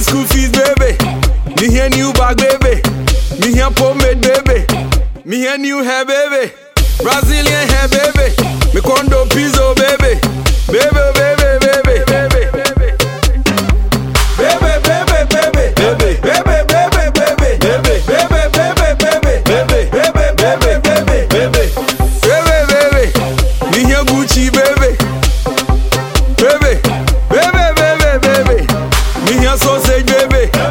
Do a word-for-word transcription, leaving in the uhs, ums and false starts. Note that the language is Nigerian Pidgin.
school fees, baby. Me hear new bag, baby. Me hear pomade, baby. Me hear new hair, baby. Brazilian hair, baby. Me condo pizzo, baby. Baby, baby, baby, baby, baby. Baby, baby, baby, baby, baby, baby, baby, baby, baby, baby, baby, baby, baby, baby, baby, baby, baby. Me hear Gucci, baby. Baby, baby, baby, baby. Me hear sausage, baby.